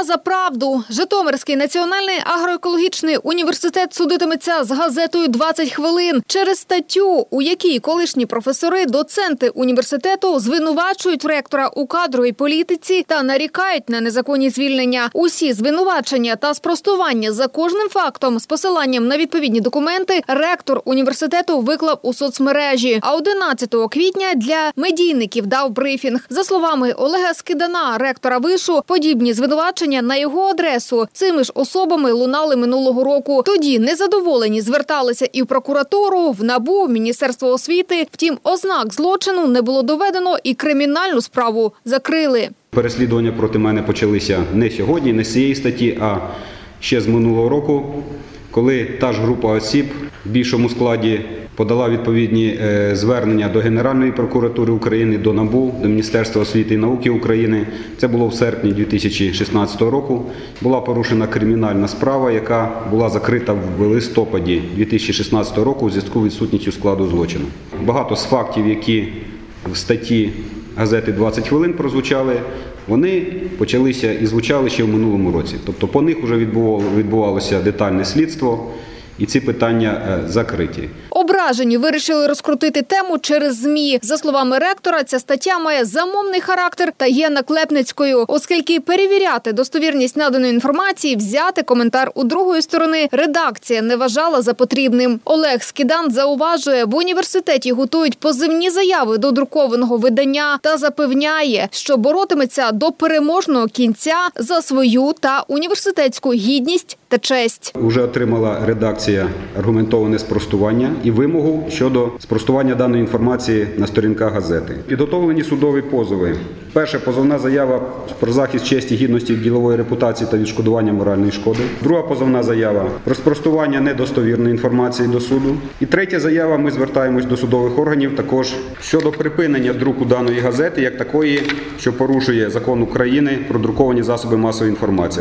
Боротьба за правду. Житомирський національний агроекологічний університет судитиметься з газетою «20 хвилин» через статтю, у якій колишні професори, доценти університету звинувачують ректора у кадровій політиці та нарікають на незаконні звільнення. Усі звинувачення та спростування за кожним фактом з посиланням на відповідні документи ректор університету виклав у соцмережі. А 11 квітня для медійників дав брифінг. За словами Олега Скидана, ректора вишу, подібні звинувачення на його адресу цими ж особами лунали минулого року. Тоді незадоволені зверталися і в прокуратуру, в НАБУ, в Міністерство освіти. Втім, ознак злочину не було доведено і кримінальну справу закрили. Переслідування проти мене почалися не сьогодні, не з цієї статті, а ще з минулого року, коли та ж група осіб в більшому складі подала відповідні звернення до Генеральної прокуратури України, до НАБУ, до Міністерства освіти і науки України. Це було в серпні 2016 року. Була порушена кримінальна справа, яка була закрита в листопаді 2016 року у зв'язку з відсутністю складу злочину. Багато з фактів, які в статті газети «20 хвилин» прозвучали, вони почалися і звучали ще в минулому році. Тобто по них вже відбувалося детальне слідство, і ці питання закриті. Ображені вирішили розкрутити тему через ЗМІ. За словами ректора, ця стаття має замовний характер та є наклепницькою, оскільки перевіряти достовірність наданої інформації, взяти коментар у другої сторони редакція не вважала за потрібним. Олег Скидан зауважує, в університеті готують позивні заяви до друкованого видання та запевняє, що боротиметься до переможного кінця за свою та університетську гідність та честь. Уже отримала редакція аргументоване спростування і вимогу щодо спростування даної інформації на сторінках газети. Підготовлені судові позови. Перша позовна заява про захист честі, гідності, ділової репутації та відшкодування моральної шкоди. Друга позовна заява про спростування недостовірної інформації до суду. І третя заява, ми звертаємось до судових органів також щодо припинення друку даної газети як такої, що порушує закон України про друковані засоби масової інформації.